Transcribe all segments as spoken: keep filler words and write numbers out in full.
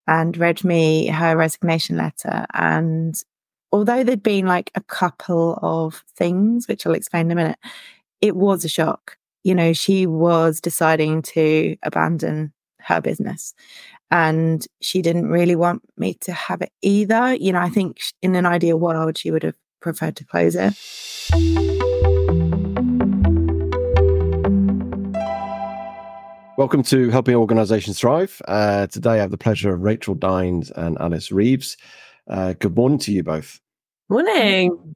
and read me her resignation letter. And although there'd been like a couple of things, which I'll explain in a minute, it was a shock. You know, she was deciding to abandon her business and she didn't really want me to have it either. You know, I think in an ideal world, she would have preferred to close it. Welcome to Helping Organisations Thrive. Uh, today I have the pleasure of Rachel Dines and Alice Reeves. Uh, good morning to you both. Morning.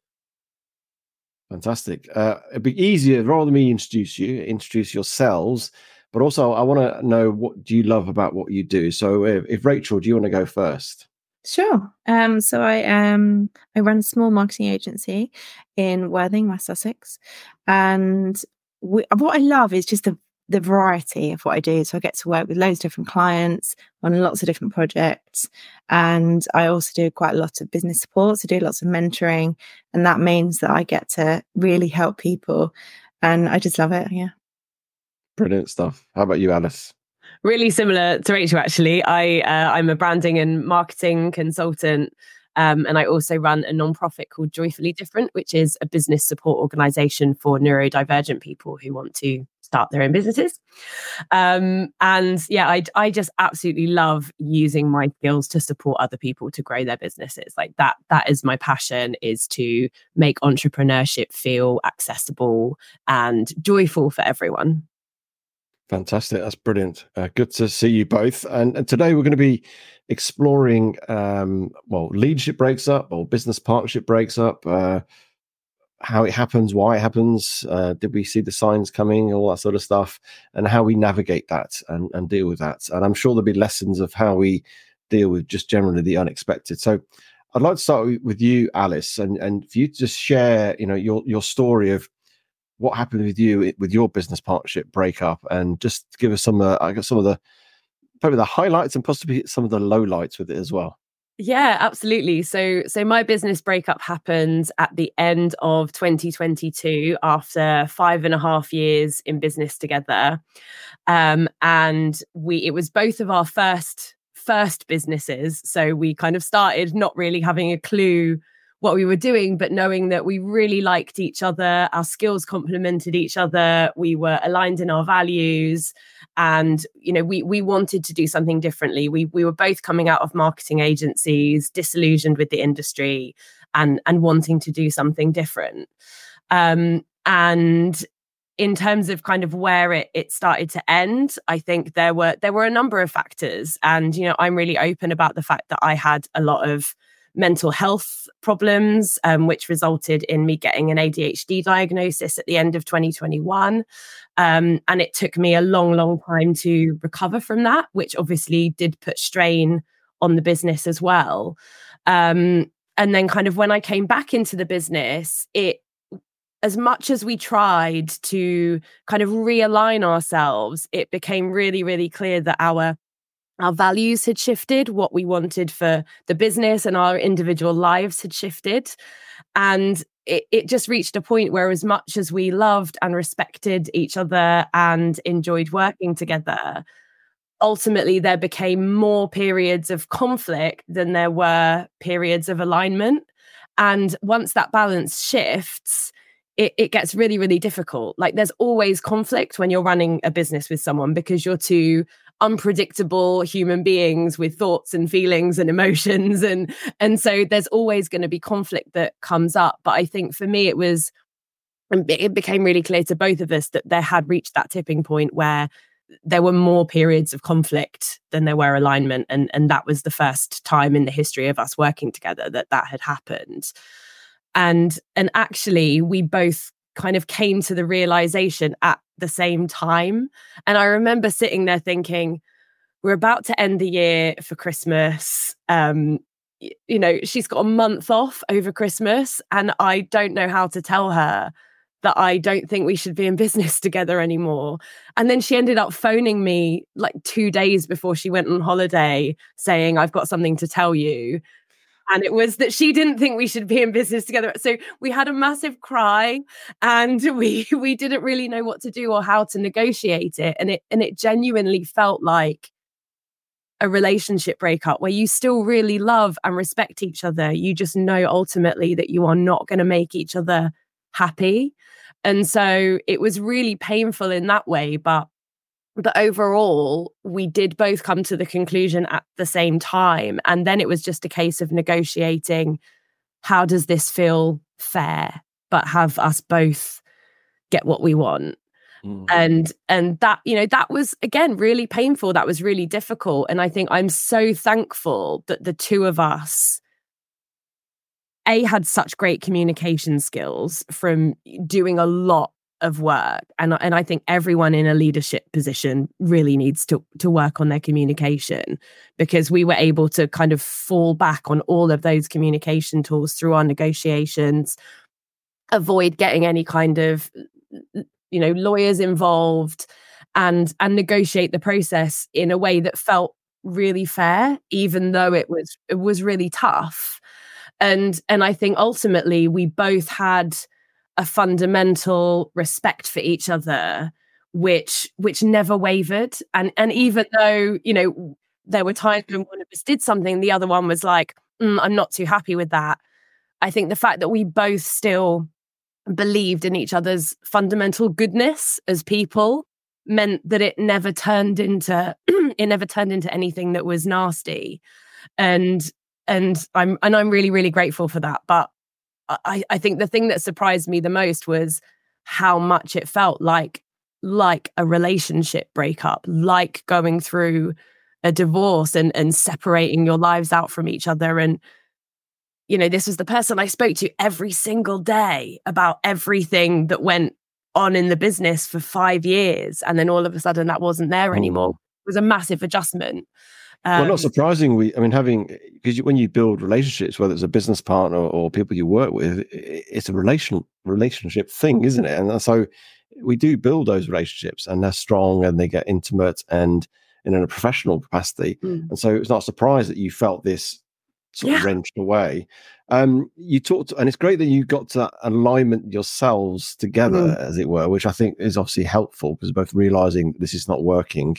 Fantastic. Uh, it'd be easier, rather than me introduce you, introduce yourselves, but also I want to know, what do you love about what you do? So if, if Rachel, do you want to go first? Sure. Um, so I um I run a small marketing agency in Worthing, West Sussex, and we, what I love is just the the variety of what I do. So I get to work with loads of different clients on lots of different projects, and I also do quite a lot of business support. So I do lots of mentoring, and that means that I get to really help people, and I just love it. Yeah, brilliant stuff. How about you, Alice? Really similar to Rachel, actually. I, uh, I'm a branding and marketing consultant, um, and I also run a nonprofit called Joyfully Different, which is a business support organisation for neurodivergent people who want to start their own businesses. Um, and yeah, I, I just absolutely love using my skills to support other people to grow their businesses. Like that, that is my passion, is to make entrepreneurship feel accessible and joyful for everyone. Fantastic. That's brilliant. Uh, good to see you both. And, and today we're going to be exploring, um, well, leadership breaks up or business partnership breaks up, uh, how it happens, why it happens, uh, did we see the signs coming, all that sort of stuff, and how we navigate that and, and deal with that. And I'm sure there'll be lessons of how we deal with just generally the unexpected. So I'd like to start with you, Alice, and, and for you to just share, you know, your, your story of what happened with you with your business partnership breakup, and just give us some, uh, I guess, some of the probably the highlights and possibly some of the lowlights with it as well. Yeah, absolutely. So, so my business breakup happened at the end of twenty twenty-two after five and a half years in business together, um, and we it was both of our first first businesses. So we kind of started not really having a clue what we were doing, but knowing that we really liked each other, our skills complemented each other, we were aligned in our values, and you know, we we wanted to do something differently. We we were both coming out of marketing agencies, disillusioned with the industry, and and wanting to do something different. Um, and in terms of kind of where it it started to end, I think there were there were a number of factors, and you know, I'm really open about the fact that I had a lot of mental health problems, um, which resulted in me getting an A D H D diagnosis at the end of twenty twenty-one. Um, and it took me a long, long time to recover from that, which obviously did put strain on the business as well. Um, and then kind of when I came back into the business, it, as much as we tried to kind of realign ourselves, it became really, really clear that our Our values had shifted, what we wanted for the business and our individual lives had shifted. And it, it just reached a point where, as much as we loved and respected each other and enjoyed working together, ultimately there became more periods of conflict than there were periods of alignment. And once that balance shifts, it, it gets really, really difficult. Like, there's always conflict when you're running a business with someone, because you're two unpredictable human beings with thoughts and feelings and emotions, and and so there's always going to be conflict that comes up. But I think for me, it was it became really clear to both of us that there had reached that tipping point where there were more periods of conflict than there were alignment, and and that was the first time in the history of us working together that that had happened. And and actually, we both kind of came to the realization at the same time. And I remember sitting there thinking, we're about to end the year for Christmas. Um, y- you know, she's got a month off over Christmas, and I don't know how to tell her that I don't think we should be in business together anymore. And then she ended up phoning me like two days before she went on holiday saying, I've got something to tell you. And it was that she didn't think we should be in business together. So we had a massive cry, and we we didn't really know what to do or how to negotiate it. And it and it genuinely felt like, a relationship breakup where you still really love and respect each other. You just know ultimately that you are not going to make each other happy. And so it was really painful in that way. But But overall, we did both come to the conclusion at the same time. And then it was just a case of negotiating, how does this feel fair, but have us both get what we want? Mm. And and that, you know, that was, again, really painful. That was really difficult. And I think I'm so thankful that the two of us, A, had such great communication skills from doing a lot of work. And, and I think everyone in a leadership position really needs to, to work on their communication, because we were able to kind of fall back on all of those communication tools through our negotiations, avoid getting any kind of, you know, lawyers involved, and, and negotiate the process in a way that felt really fair, even though it was, it was really tough. And, and I think ultimately we both had a fundamental respect for each other, which which never wavered. And and even though, you know, there were times when one of us did something, the other one was like, mm, I'm not too happy with that. I think the fact that we both still believed in each other's fundamental goodness as people meant that it never turned into it never turned into anything that was nasty. And and I'm and I'm really, really grateful for that. But I, I think the thing that surprised me the most was how much it felt like like a relationship breakup, like going through a divorce and, and separating your lives out from each other. And, you know, this was the person I spoke to every single day about everything that went on in the business for five years. And then all of a sudden that wasn't there anymore. It was a massive adjustment. Um, well, not surprisingly, I mean, having, because when you build relationships, whether it's a business partner or people you work with, it's a relational relationship thing, isn't it? And so we do build those relationships, and they're strong and they get intimate and in a professional capacity. Mm. And so it's not a surprise that you felt this sort yeah. of wrenched away. Um, you talked, and it's great that you got to that alignment yourselves together, mm. as it were, which I think is obviously helpful, because both realizing this is not working.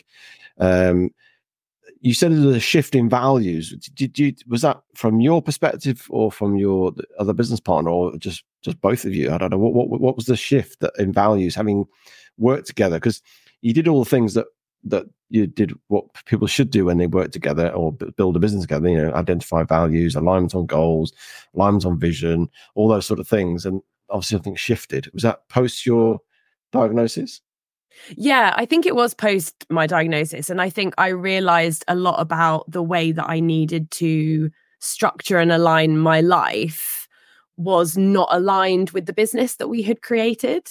Um, You said there was a shift in values. Did you, was that from your perspective or from your other business partner, or just, just both of you? I don't know. What, what, what was the shift that, in values, having worked together? Because you did all the things that, that you did, what people should do when they work together or build a business together, you know, identify values, alignment on goals, alignment on vision, all those sort of things. And obviously something shifted. Was that post your diagnosis? Yeah, I think it was post my diagnosis. And I think I realized a lot about the way that I needed to structure and align my life was not aligned with the business that we had created.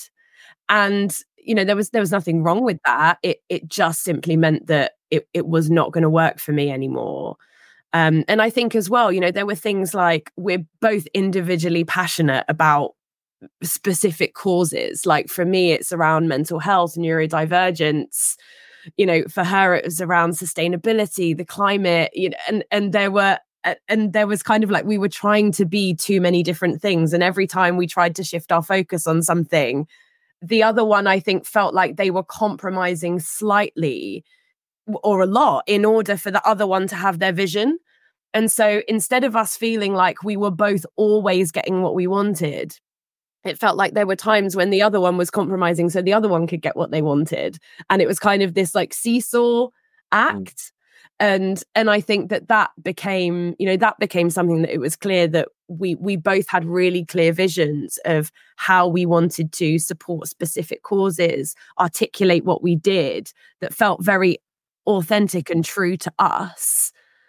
And, you know, there was there was nothing wrong with that. It it just simply meant that it, it was not going to work for me anymore. Um, and I think as well, you know, there were things like we're both individually passionate about specific causes. Like for me, it's around mental health, neurodivergence. You know, for her, it was around sustainability, the climate. You know, and and there were and there was kind of like we were trying to be too many different things. And every time we tried to shift our focus on something, the other one, I think, felt like they were compromising slightly or a lot in order for the other one to have their vision. And so instead of us feeling like we were both always getting what we wanted, it felt like there were times when the other one was compromising so the other one could get what they wanted. And it was kind of this like seesaw act. Mm. And and I think that that became, you know, that became something that it was clear that we we both had really clear visions of how we wanted to support specific causes, articulate what we did that felt very authentic and true to us.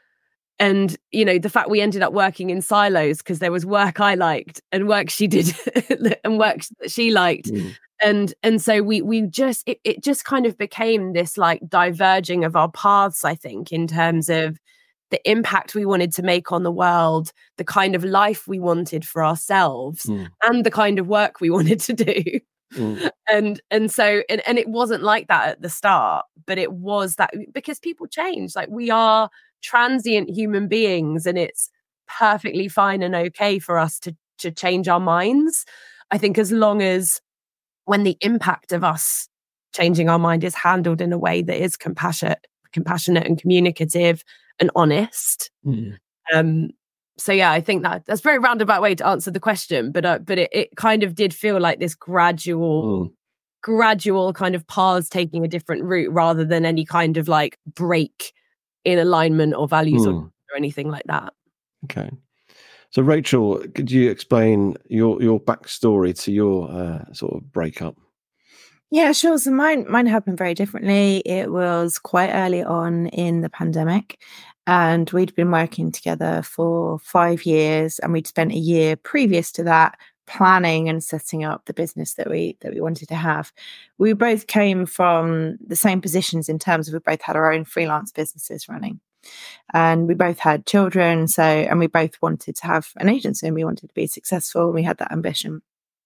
And, you know, the fact we ended up working in silos because there was work I liked and work she did and work that she liked. Mm. And and so we we just, it, it just kind of became this like diverging of our paths, I think, in terms of the impact we wanted to make on the world, the kind of life we wanted for ourselves, mm. and the kind of work we wanted to do. Mm. And and so, and, and it wasn't like that at the start, but it was that because people change. Like we are transient human beings, and it's perfectly fine and okay for us to to change our minds. I think as long as when the impact of us changing our mind is handled in a way that is compassionate, compassionate and communicative, and honest. Mm. Um, so yeah, I think that that's a very roundabout way to answer the question, but uh, but it, it kind of did feel like this gradual, Mm. gradual kind of paths taking a different route rather than any kind of like break in alignment or values Mm. or, or anything like that. Okay. So Rachel, could you explain your your backstory to your uh, sort of breakup? Yeah, sure. So mine mine happened very differently. It was quite early on in the pandemic, and we'd been working together for five years, and we'd spent a year previous to that planning and setting up the business that we that we wanted to have. We both came from the same positions in terms of we both had our own freelance businesses running. And we both had children, so and we both wanted to have an agency and we wanted to be successful. We had that ambition.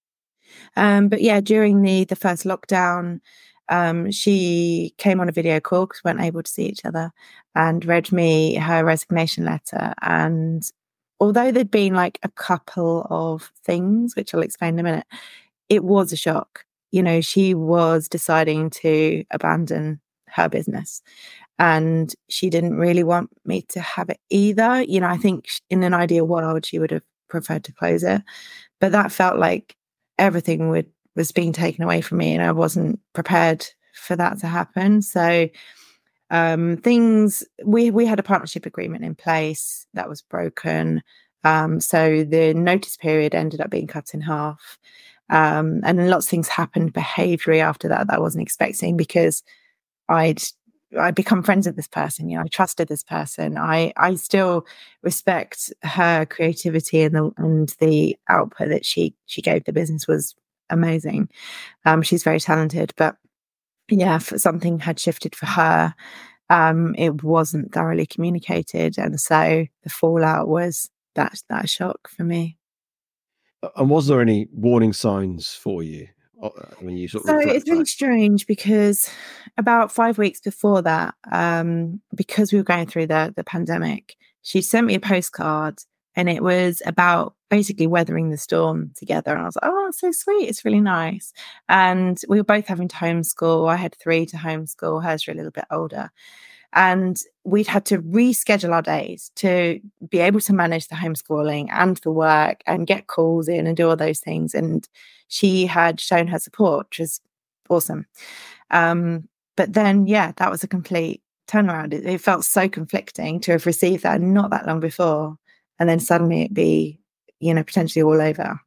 Um, but yeah, during the the first lockdown, um, she came on a video call because we weren't able to see each other, and read me her resignation letter. And although there'd been like a couple of things, which I'll explain in a minute, it was a shock. You know, she was deciding to abandon her business. And she didn't really want me to have it either. You know, I think in an ideal world, she would have preferred to close it. But that felt like everything would, was being taken away from me, and I wasn't prepared for that to happen. So um, things, we, we had a partnership agreement in place that was broken. Um, so the notice period ended up being cut in half. Um, and lots of things happened behaviourally after that that I wasn't expecting, because I'd I'd become friends with this person. You know, I trusted this person. I I still respect her creativity, and the and the output that she she gave the business was amazing. Um, she's very talented, but yeah, for something had shifted for her. Um, it wasn't thoroughly communicated, and so the fallout was that that shock for me. And was there any warning signs for you when you sort of So reflect it's really back? strange, because about five weeks before that, um, because we were going through the the pandemic, she sent me a postcard, and it was about basically weathering the storm together. And I was like, oh, it's so sweet. It's really nice. And we were both having to homeschool. I had three to homeschool. Hers were a little bit older. And we'd had to reschedule our days to be able to manage the homeschooling and the work and get calls in and do all those things. And she had shown her support, which was awesome. Um, but then, yeah, that was a complete turnaround. It, it felt so conflicting to have received that not that long before, and then suddenly it be, you know, potentially all over.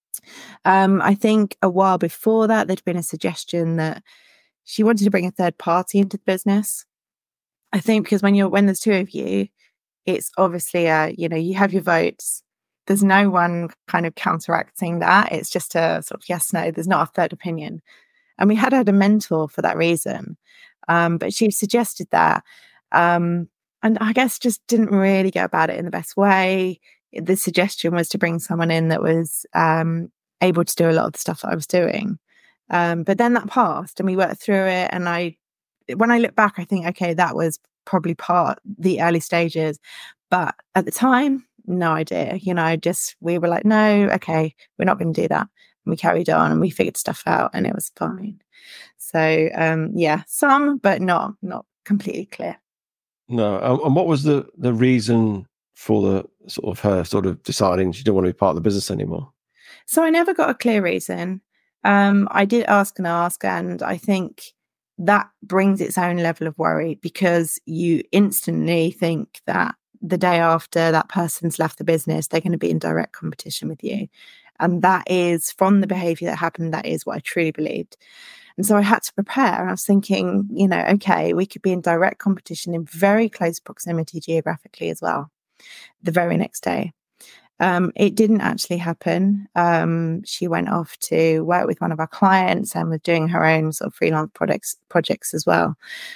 Um, I think a while before that, there'd been a suggestion that she wanted to bring a third party into the business. I think because when you're when there's two of you, it's obviously a, you know, you have your votes. There's no one kind of counteracting that. It's just a sort of yes, no. There's not a third opinion. And we had had a mentor for that reason, um, but she suggested that, um, and I guess just didn't really go about it in the best way. The suggestion was to bring someone in that was um, able to do a lot of the stuff that I was doing. Um, but then that passed, and we worked through it, and I. When I look back, I think, okay, that was probably part the early stages, but at the time, no idea. You know, just we were like, no, okay, we're not going to do that. And we carried on, and we figured stuff out, and it was fine. So, um, yeah, some, but not not completely clear. No, um, and what was the the reason for the sort of her sort of deciding she didn't want to be part of the business anymore? So I never got a clear reason. Um, I did ask and ask, and I think that brings its own level of worry, because you instantly think that the day after that person's left the business, they're going to be in direct competition with you. And that is, from the behavior that happened, that is what I truly believed. And so I had to prepare. And I was thinking, you know, okay, we could be in direct competition in very close proximity geographically as well, the very next day. Um, it didn't actually happen. Um, she went off to work with one of our clients and was doing her own sort of freelance projects projects as well.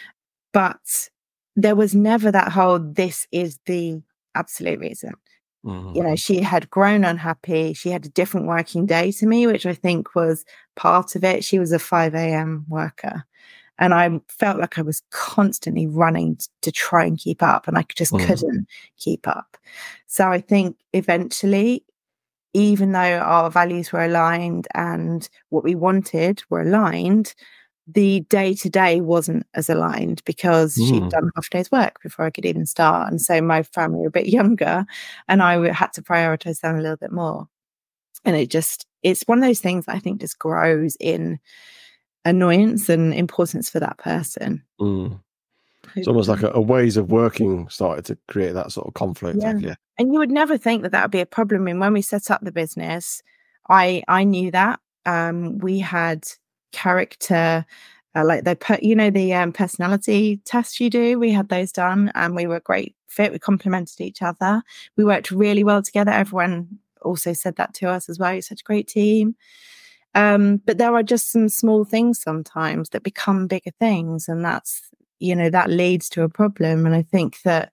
But there was never that whole, this is the absolute reason. Mm-hmm. You know, she had grown unhappy. She had a different working day to me, which I think was part of it. She was a five a.m. worker. And I felt like I was constantly running t- to try and keep up, and I just mm. couldn't keep up. So I think eventually, even though our values were aligned and what we wanted were aligned, the day to day wasn't as aligned because Mm. she'd done half a day's work before I could even start. And so my family were a bit younger and I had to prioritize them a little bit more. And it just, it's one of those things that I think just grows in annoyance and importance for that person. Mm. It's almost like a, a ways of working started to create that sort of conflict. Yeah. Yeah. And you would never think that that would be a problem. And when we set up the business, I I knew that. Um, we had character, uh, like they put, you know, the um, personality tests you do. We had those done, and we were a great fit. We complemented each other. We worked really well together. Everyone also said that to us as well. You're such a great team. Um, but there are just some small things sometimes that become bigger things, and that's, you know, that leads to a problem. And I think that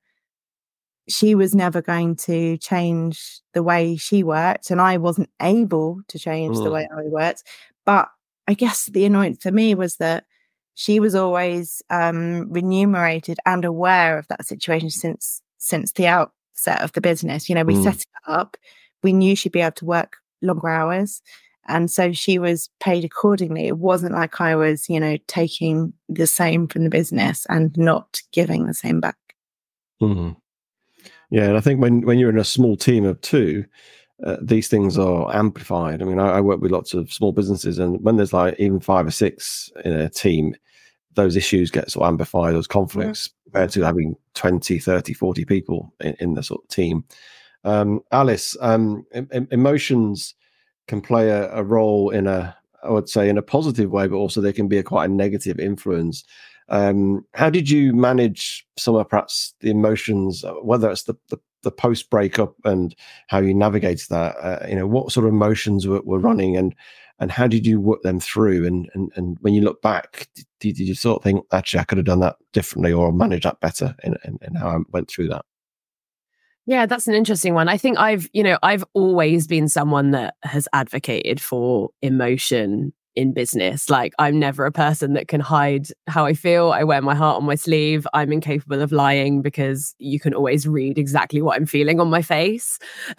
she was never going to change the way she worked, and I wasn't able to change Mm. the way I worked. But I guess the annoyance for me was that she was always um, remunerated and aware of that situation since since the outset of the business. You know, we Mm. set it up. We knew she'd be able to work longer hours. And so she was paid accordingly. It wasn't like I was, you know, taking the same from the business and not giving the same back. Mm. Yeah, and I think when, when you're in a small team of two, uh, these things are amplified. I mean, I, I work with lots of small businesses, and when there's like even five or six in a team, those issues get sort of amplified, those conflicts, mm. compared to having twenty, thirty, forty people in, in the sort of team. Um, Alice, um, em- emotions can play a, a role in a, I would say, in a positive way, but also they can be a quite a negative influence. Um, how did you manage some of perhaps the emotions, whether it's the, the, the post breakup and how you navigated that? Uh, you know, what sort of emotions were, were running, and and how did you work them through? And and, and when you look back, did, did you sort of think, actually, I could have done that differently or managed that better in, in, in how I went through that? Yeah, that's an interesting one. I think I've, you know, I've always been someone that has advocated for emotion in business. Like, I'm never a person that can hide how I feel. I wear my heart on my sleeve. I'm incapable of lying because you can always read exactly what I'm feeling on my face.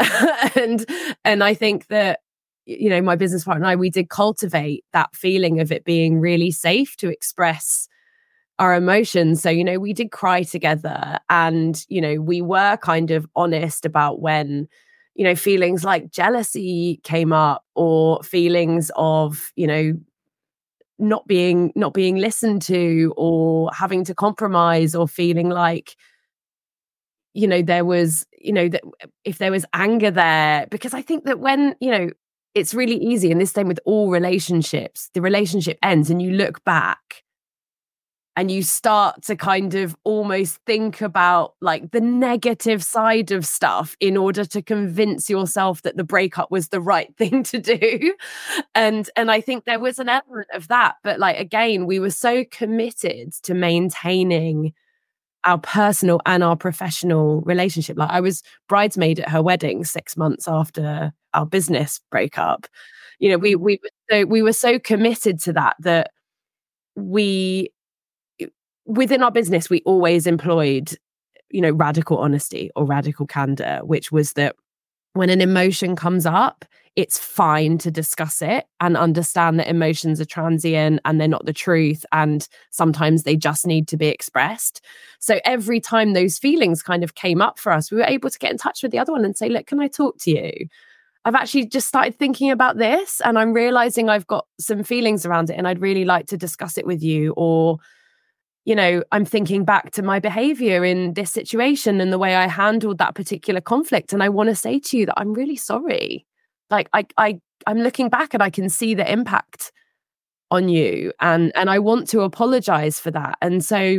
and and I think that, you know, my business partner and I, we did cultivate that feeling of it being really safe to express our emotions. So, you know, we did cry together, and, you know, we were kind of honest about when, you know, feelings like jealousy came up, or feelings of, you know, not being not being listened to, or having to compromise, or feeling like, you know, there was, you know, that if there was anger there. Because I think that when, you know, it's really easy, and this same with all relationships, the relationship ends and you look back and you start to kind of almost think about like the negative side of stuff in order to convince yourself that the breakup was the right thing to do. And and I think there was an element of that. But like, again, we were so committed to maintaining our personal and our professional relationship. Like, I was bridesmaid at her wedding six months after our business breakup. You know, we we so we were so committed to that that we, within our business, we always employed, you know, radical honesty or radical candor, which was that when an emotion comes up, it's fine to discuss it and understand that emotions are transient and they're not the truth. And sometimes they just need to be expressed. So every time those feelings kind of came up for us, we were able to get in touch with the other one and say, look, can I talk to you? I've actually just started thinking about this, and I'm realizing I've got some feelings around it, and I'd really like to discuss it with you. Or, you know, I'm thinking back to my behavior in this situation and the way I handled that particular conflict. And I want to say to you that I'm really sorry. Like, I, I, I'm looking back and I can see the impact on you, and, and I want to apologize for that. And so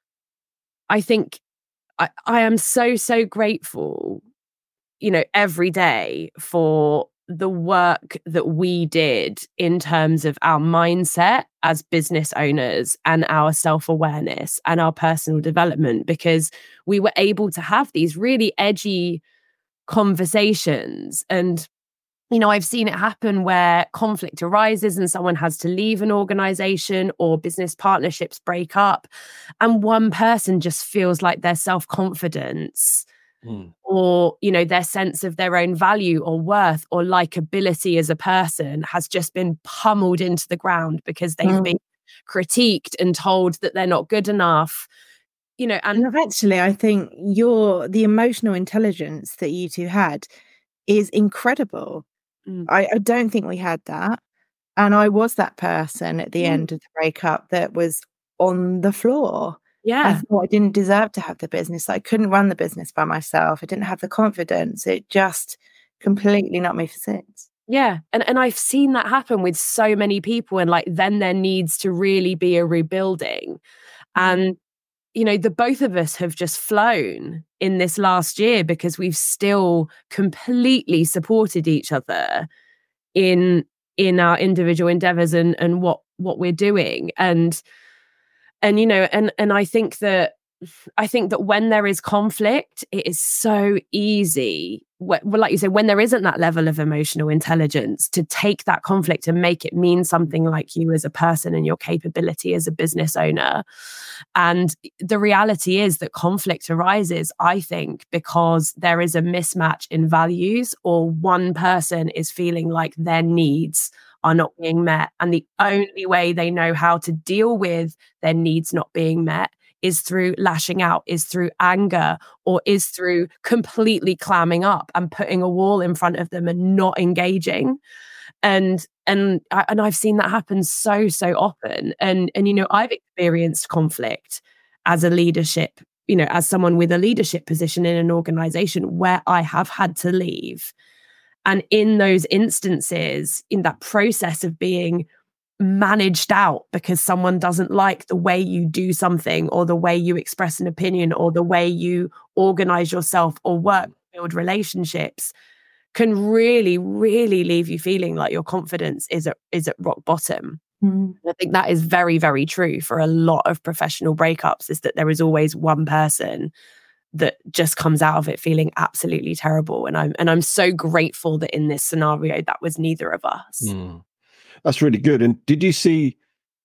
I think I, I am so, so grateful, you know, every day for the work that we did in terms of our mindset as business owners and our self-awareness and our personal development, because we were able to have these really edgy conversations. And, you know, I've seen it happen where conflict arises and someone has to leave an organization, or business partnerships break up, and one person just feels like their self-confidence Mm. or, you know, their sense of their own value or worth or likability as a person has just been pummeled into the ground because they've mm. been critiqued and told that they're not good enough, you know. And, and actually, I think your the emotional intelligence that you two had is incredible. Mm. I, I don't think we had that. And I was that person at the mm. end of the breakup that was on the floor. Yeah. I thought I didn't deserve to have the business. I couldn't run the business by myself. I didn't have the confidence. It just completely knocked me for six. Yeah. And and I've seen that happen with so many people. And like, then there needs to really be a rebuilding. And, you know, the both of us have just flown in this last year because we've still completely supported each other in in our individual endeavors and and what what we're doing. And and you know, and and I think that I think that when there is conflict, it is so easy, well, like you say, when there isn't that level of emotional intelligence, to take that conflict and make it mean something like you as a person and your capability as a business owner. And the reality is that conflict arises, I think, because there is a mismatch in values, or one person is feeling like their needs are not being met. And the only way they know how to deal with their needs not being met is through lashing out, is through anger, or is through completely clamming up and putting a wall in front of them and not engaging. And and I, and I've seen that happen so so often. And and you know, I've experienced conflict as a leadership, you know, as someone with a leadership position in an organization where I have had to leave. And in those instances, in that process of being managed out because someone doesn't like the way you do something, or the way you express an opinion, or the way you organize yourself or work, build relationships, can really, really leave you feeling like your confidence is at, is at rock bottom. Mm. I think that is very, very true for a lot of professional breakups, is that there is always one person that just comes out of it feeling absolutely terrible. And I'm and I'm so grateful that in this scenario, that was neither of us. Mm. That's really good. And did you see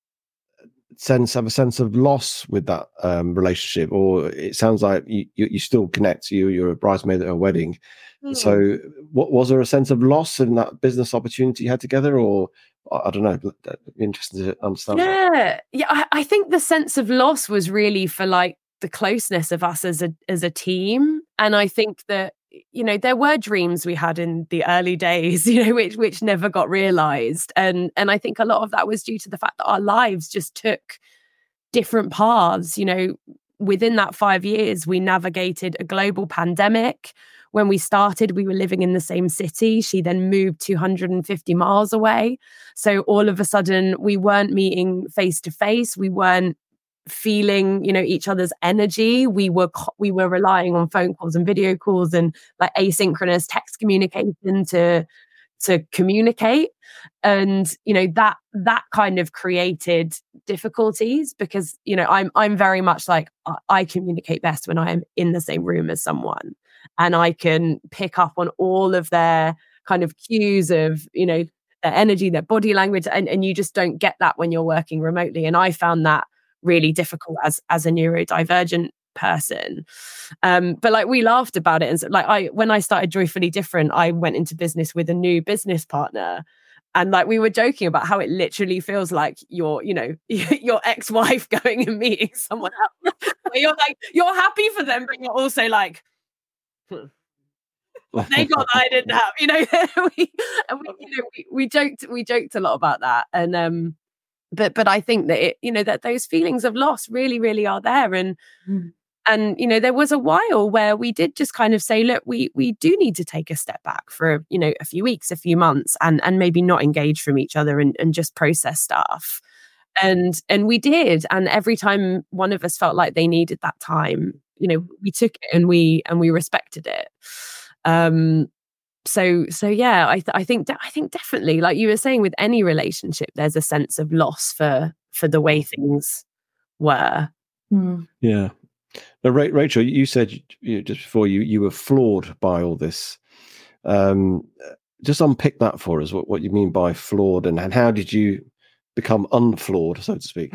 sense have a sense of loss with that um, relationship, or it sounds like you, you, you still connect? You you're a bridesmaid at a wedding. Mm. So, what was there a sense of loss in that business opportunity you had together, or I don't know? That'd be interesting to understand. Yeah, that. yeah. I, I think the sense of loss was really for like the closeness of us as a as a team, and I think that, you know, there were dreams we had in the early days, you know, which which never got realized. And and I think a lot of that was due to the fact that our lives just took different paths. You know, within that five years, we navigated a global pandemic. When we started, we were living in the same city. She then moved two hundred fifty miles away. So all of a sudden, we weren't meeting face to face. We weren't feeling, you know, each other's energy. We were we were relying on phone calls and video calls and like asynchronous text communication to to communicate. And you know, that that kind of created difficulties, because you know, I'm I'm very much like, I communicate best when I am in the same room as someone, and I can pick up on all of their kind of cues of, you know, their energy, their body language, and and you just don't get that when you're working remotely. And I found that really difficult as as a neurodivergent person. Um, but like, we laughed about it. And so, like, I when I started Joyfully Different, I went into business with a new business partner. And like, we were joking about how it literally feels like your, you know, your ex-wife going and meeting someone else. Where you're like, you're happy for them, but you're also like, hmm. They got that I didn't have, you know. we, and we, you know, we, we joked, we joked a lot about that. And um But but I think that it, you know, that those feelings of loss really, really are there. And mm. and you know, there was a while where we did just kind of say, look, we we do need to take a step back for, you know, a few weeks, a few months, and and maybe not engage from each other and, and just process stuff. And and we did. And every time one of us felt like they needed that time, you know, we took it and we and we respected it. Um So, so yeah, I, th- I think, de- I think definitely, like you were saying, with any relationship, there's a sense of loss for for the way things were. Mm. Yeah. Now, Ra- Rachel, you said you, just before you you were flawed by all this. Um, just unpick that for us. What what you mean by flawed, and, and how did you become unflawed, so to speak?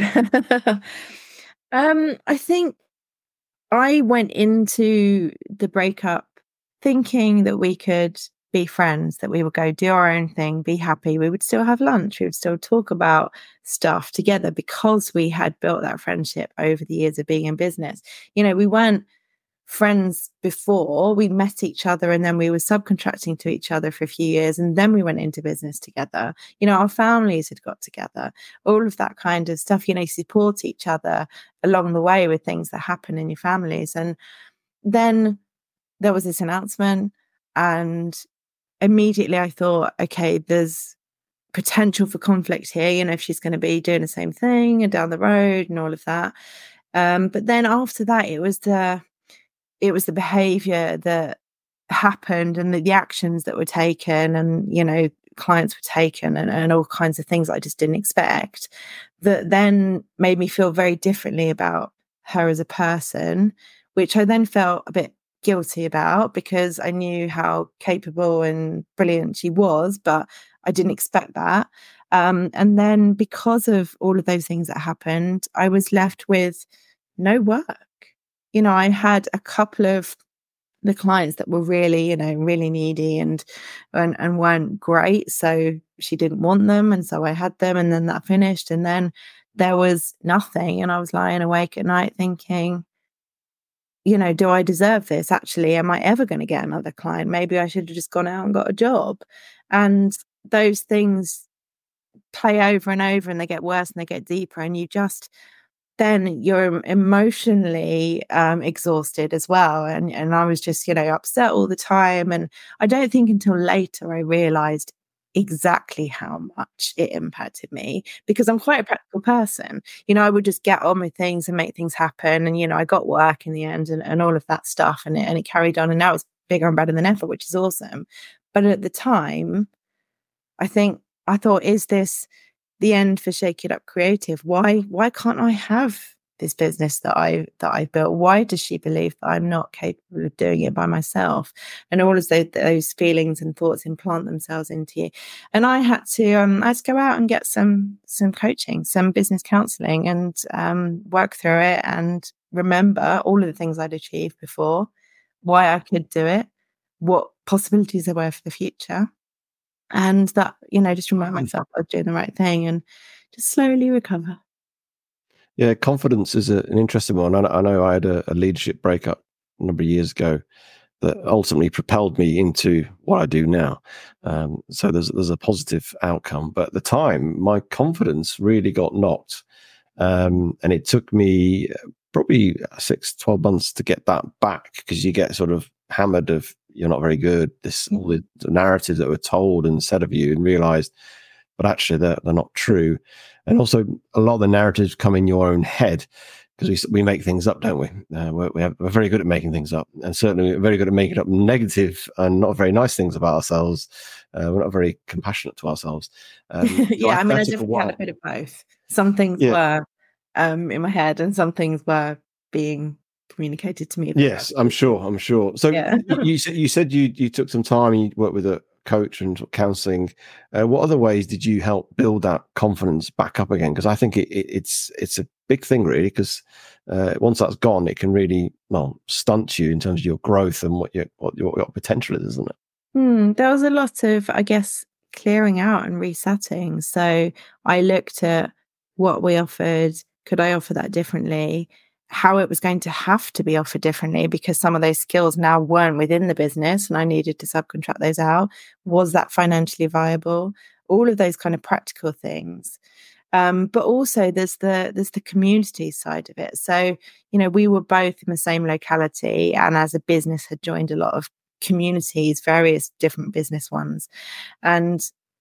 um, I think I went into the breakup thinking that we could be friends, that we would go do our own thing, be happy. We would still have lunch. We would still talk about stuff together because we had built that friendship over the years of being in business. You know, we weren't friends before. We met each other and then we were subcontracting to each other for a few years. And then we went into business together. You know, our families had got together, all of that kind of stuff, you know, support each other along the way with things that happen in your families. And then there was this announcement, and immediately I thought, okay, there's potential for conflict here, you know, if she's going to be doing the same thing and down the road and all of that. Um, but then after that, it was the it was the behavior that happened and the, the actions that were taken, and, you know, clients were taken, and, and all kinds of things I just didn't expect, that then made me feel very differently about her as a person, which I then felt a bit guilty about because I knew how capable and brilliant she was, but I didn't expect that. Um, and then because of all of those things that happened, I was left with no work. You know, I had a couple of the clients that were really, you know, really needy and, and and weren't great. So she didn't want them. And so I had them, and then that finished. And then there was nothing. And I was lying awake at night thinking, you know, do I deserve this? Actually, am I ever going to get another client? Maybe I should have just gone out and got a job. And those things play over and over, and they get worse and they get deeper. And you just, then you're emotionally um, exhausted as well. And, and I was just, you know, upset all the time. And I don't think until later I realized exactly how much it impacted me, because I'm quite a practical person. You know, I would just get on with things and make things happen. And, you know, I got work in the end, and, and all of that stuff, and it, and it carried on. And now it's bigger and better than ever, which is awesome. But at the time, I think I thought, is this the end for Shake It Up Creative? Why, why can't I have this business that I that I built? Why does she believe that I'm not capable of doing it by myself? And all of those, those feelings and thoughts implant themselves into you. And I had to um, I had to go out and get some some coaching, some business counselling, and um, work through it and remember all of the things I'd achieved before, why I could do it, what possibilities there were for the future. And that, you know, just remind myself of doing the right thing and just slowly recover. Yeah, confidence is a, an interesting one. I, I know I had a, a leadership breakup a number of years ago that ultimately propelled me into what I do now. Um, so there's there's a positive outcome. But at the time, my confidence really got knocked. Um, and it took me probably six, twelve months to get that back, because you get sort of hammered of, you're not very good, this all the, the narratives that were told and said of you, and realized, but actually they're, they're not true. And also a lot of the narratives come in your own head, because we we make things up, don't we? Uh, we're, we have, we're very good at making things up, and certainly we're very good at making up negative and not very nice things about ourselves. Uh, we're not very compassionate to ourselves. Um, so yeah, I, I mean, I definitely had a bit of both. Some things yeah. were um, in my head, and some things were being communicated to me. Yes, I'm sure. I'm sure. So yeah. you said you said you you took some time and you worked with a coach and counselling. Uh, what other ways did you help build that confidence back up again? Because I think it, it, it's it's a big thing, really. Because uh, once that's gone, it can really well stunt you in terms of your growth and what your what your, your potential is, isn't it? Hmm, there was a lot of, I guess, clearing out and resetting. So I looked at what we offered. Could I offer that differently? How it was going to have to be offered differently, because some of those skills now weren't within the business and I needed to subcontract those out. Was that financially viable? All of those kind of practical things. Um, but also there's the there's the community side of it. So, you know, we were both in the same locality, and as a business had joined a lot of communities, various different business ones. And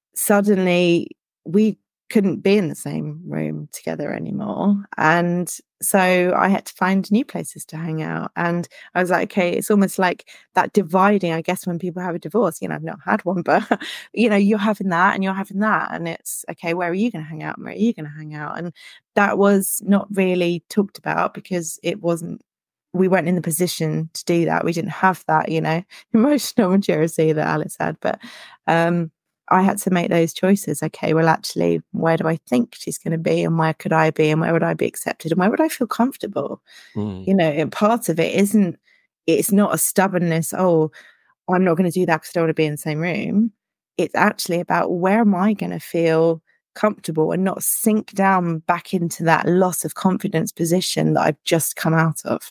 suddenly we couldn't be in the same room together anymore. And so I had to find new places to hang out. And I was like, okay, it's almost like that dividing, I guess, when people have a divorce. You know, I've not had one, but, you know, you're having that and you're having that. And it's, okay, where are you going to hang out? And where are you going to hang out? And that was not really talked about, because it wasn't, we weren't in the position to do that. We didn't have that, you know, emotional maturity that Alice had. But, um, I had to make those choices. Okay, well, actually, where do I think she's going to be, and where could I be, and where would I be accepted, and where would I feel comfortable? Mm. You know, and part of it isn't, it's not a stubbornness. Oh, I'm not going to do that because I don't want to be in the same room. It's actually about where am I going to feel comfortable and not sink down back into that loss of confidence position that I've just come out of.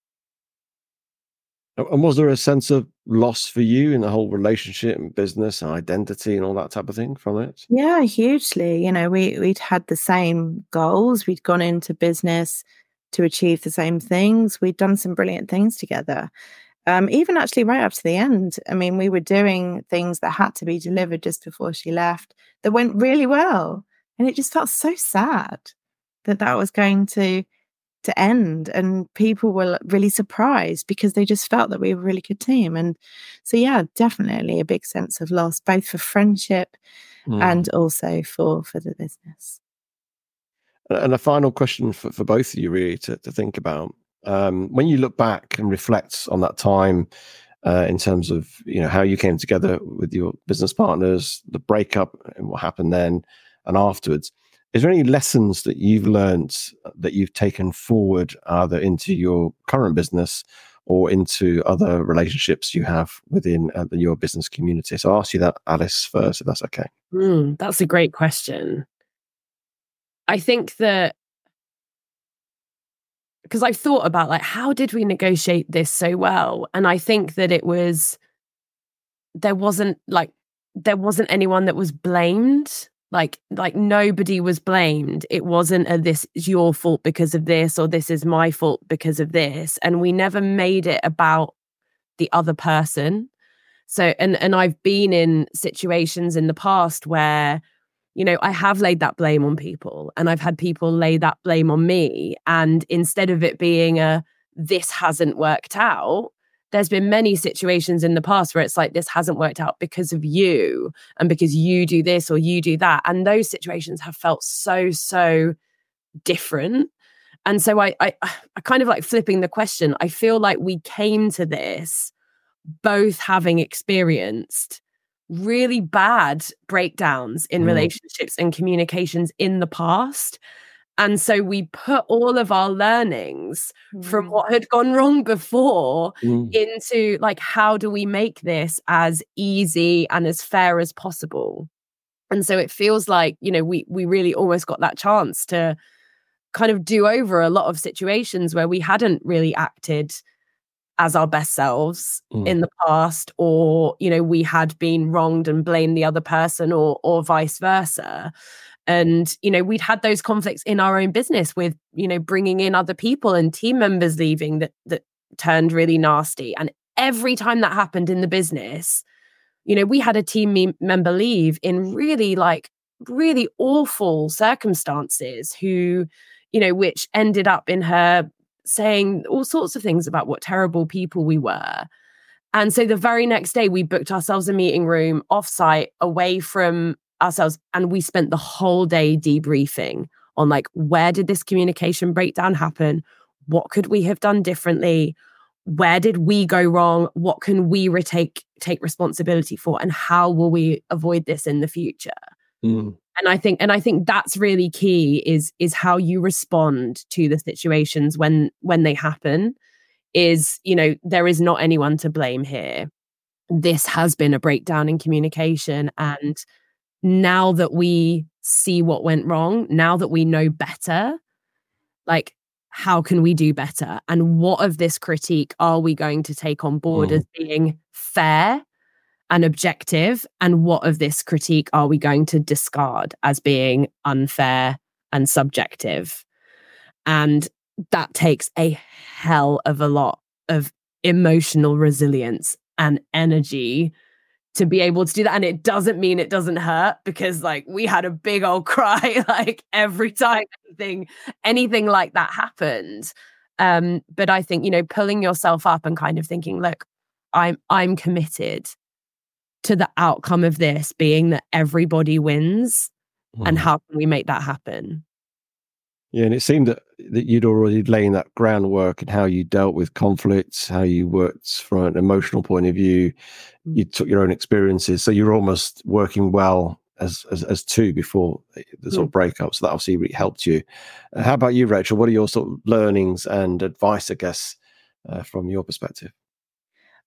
And was there a sense of loss for you in the whole relationship and business and identity and all that type of thing from it? Yeah, hugely. You know, we, we'd had the same goals. We'd gone into business to achieve the same things. We'd done some brilliant things together. Um, even actually right up to the end. I mean, we were doing things that had to be delivered just before she left that went really well. And it just felt so sad that that was going to to end, and people were really surprised because they just felt that we were a really good team. And so yeah, definitely a big sense of loss, both for friendship mm. and also for for the business. And a final question for, for both of you really to, to think about. Um, when you look back and reflect on that time uh, in terms of, you know, how you came together with your business partners, the breakup and what happened then and afterwards, is there any lessons that you've learned that you've taken forward either into your current business or into other relationships you have within uh, your business community? So I'll ask you that, Alice, first, if that's okay. Mm, that's a great question. I think that because I've thought about like, how did we negotiate this so well? And I think that it was, there wasn't like, there wasn't anyone that was blamed. Like, like nobody was blamed. It wasn't a, this is your fault because of this, or this is my fault because of this. And we never made it about the other person. So, and, and I've been in situations in the past where, you know, I have laid that blame on people, and I've had people lay that blame on me. And instead of it being a, this hasn't worked out, there's been many situations in the past where it's like, this hasn't worked out because of you and because you do this or you do that. And those situations have felt so, so different. And so I, I, I kind of like flipping the question. I feel like we came to this both having experienced really bad breakdowns in mm. relationships and communications in the past. And so we put all of our learnings mm. from what had gone wrong before mm. into like, how do we make this as easy and as fair as possible? And so it feels like, you know, we we really almost got that chance to kind of do over a lot of situations where we hadn't really acted as our best selves mm. in the past, or, you know, we had been wronged and blamed the other person, or or vice versa. And, you know, we'd had those conflicts in our own business with, you know, bringing in other people and team members leaving that that turned really nasty. And every time that happened in the business, you know, we had a team me- member leave in really like really awful circumstances who, you know, which ended up in her saying all sorts of things about what terrible people we were. And so the very next day we booked ourselves a meeting room offsite away from ourselves, and we spent the whole day debriefing on like, where did this communication breakdown happen? What could we have done differently? Where did we go wrong? What can we retake take responsibility for? And how will we avoid this in the future? Mm. And I think, and I think that's really key is, is how you respond to the situations when, when they happen is, you know, there is not anyone to blame here. This has been a breakdown in communication. And now that we see what went wrong, now that we know better, like, how can we do better? And what of this critique are we going to take on board mm. as being fair and objective? And what of this critique are we going to discard as being unfair and subjective? And that takes a hell of a lot of emotional resilience and energy to be able to do that. And it doesn't mean it doesn't hurt, because like we had a big old cry like every time anything, anything like that happened. Um, but I think, you know, pulling yourself up and kind of thinking, look, I'm I'm committed to the outcome of this being that everybody wins. Mm. And how can we make that happen? Yeah, and it seemed that, that you'd already laid that groundwork in how you dealt with conflicts, how you worked from an emotional point of view. You took your own experiences, so you're almost working well as as, as two before the sort of breakup. So that obviously really helped you. Uh, how about you, Rachel? What are your sort of learnings and advice, I guess, uh, from your perspective?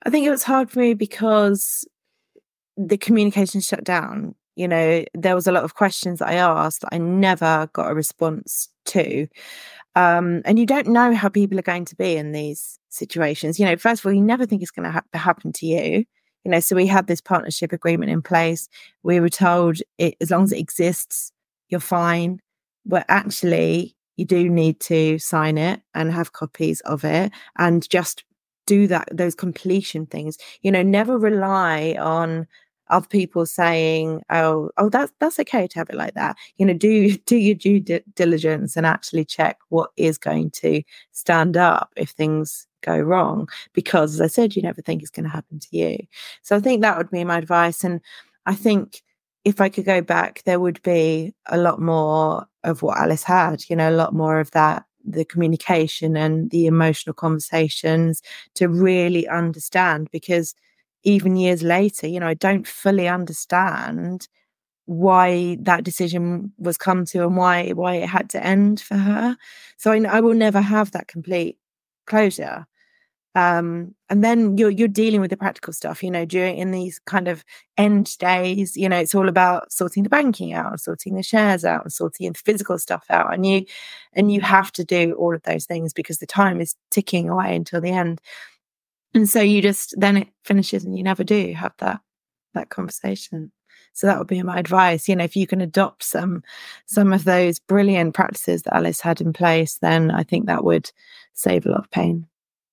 I think it was hard for me because the communication shut down. You know, there was a lot of questions that I asked that I never got a response to. Um, and you don't know how people are going to be in these situations. You know, first of all, you never think it's going to ha- happen to you. You know, so we had this partnership agreement in place. We were told it, as long as it exists, you're fine. But actually, you do need to sign it and have copies of it and just do that, those completion things. You know, never rely on other people saying, oh, oh, that's that's okay to have it like that. You know, do do your due di- diligence and actually check what is going to stand up if things go wrong. Because as I said, you never think it's going to happen to you. So I think that would be my advice. And I think if I could go back, there would be a lot more of what Alice had, you know, a lot more of that, the communication and the emotional conversations to really understand. Because even years later, you know, I don't fully understand why that decision was come to and why why it had to end for her. So I, I will never have that complete closure. Um, and then you're you're dealing with the practical stuff, you know, during in these kind of end days. You know, it's all about sorting the banking out, sorting the shares out, and sorting the physical stuff out, and you and you have to do all of those things because the time is ticking away until the end. And so you just, then it finishes and you never do have that, that conversation. So that would be my advice. You know, if you can adopt some, some of those brilliant practices that Alice had in place, then I think that would save a lot of pain.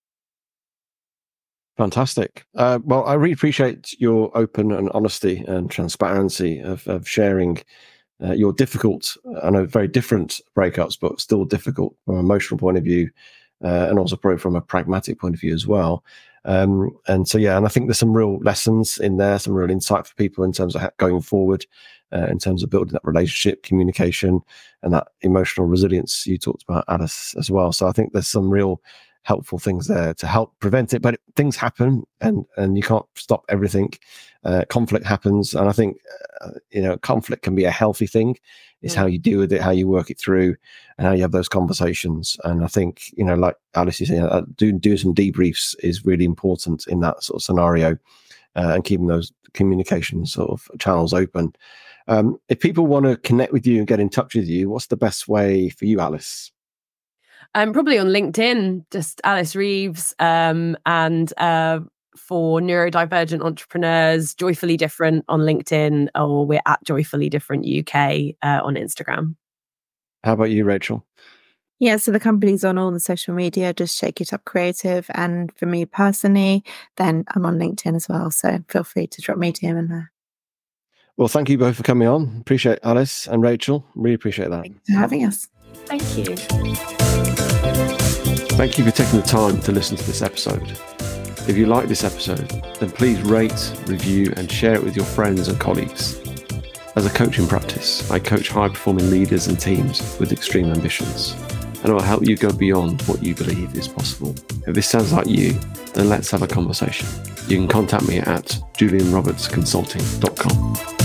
Fantastic. Uh, well, I really appreciate your open and honesty and transparency of, of sharing uh, your difficult, I know very different breakups, but still difficult from an emotional point of view, uh, and also probably from a pragmatic point of view as well. Um, and so, yeah, and I think there's some real lessons in there, some real insight for people in terms of going forward, uh, in terms of building that relationship, communication, and that emotional resilience you talked about, Alice, as well. So I think there's some real helpful things there to help prevent it. But things happen, and and you can't stop everything. Uh, conflict happens, and I think uh, you know, conflict can be a healthy thing. It's how you deal with it, how you work it through, and how you have those conversations. And I think, you know, like Alice is saying, uh, do do some debriefs is really important in that sort of scenario, uh, and keeping those communication sort of channels open. Um, if people want to connect with you and get in touch with you, what's the best way for you, Alice? Um, probably on LinkedIn, just Alice Reeves, um, and uh, for neurodivergent entrepreneurs, Joyfully Different on LinkedIn, or we're at Joyfully Different U K uh, on Instagram. How about you, Rachel? Yeah, so the company's on all the social media, just Shake It Up Creative. And for me personally, then I'm on LinkedIn as well. So feel free to drop me a D M in there. Well, thank you both for coming on. Appreciate Alice and Rachel. Really appreciate that. Thanks for having us. Thank you. Thank you for taking the time to listen to this episode. If you like this episode, then please rate, review, and share it with your friends and colleagues. As a coaching practice, I coach high-performing leaders and teams with extreme ambitions, and I will help you go beyond what you believe is possible. If this sounds like you, then let's have a conversation. You can contact me at julian roberts consulting dot com.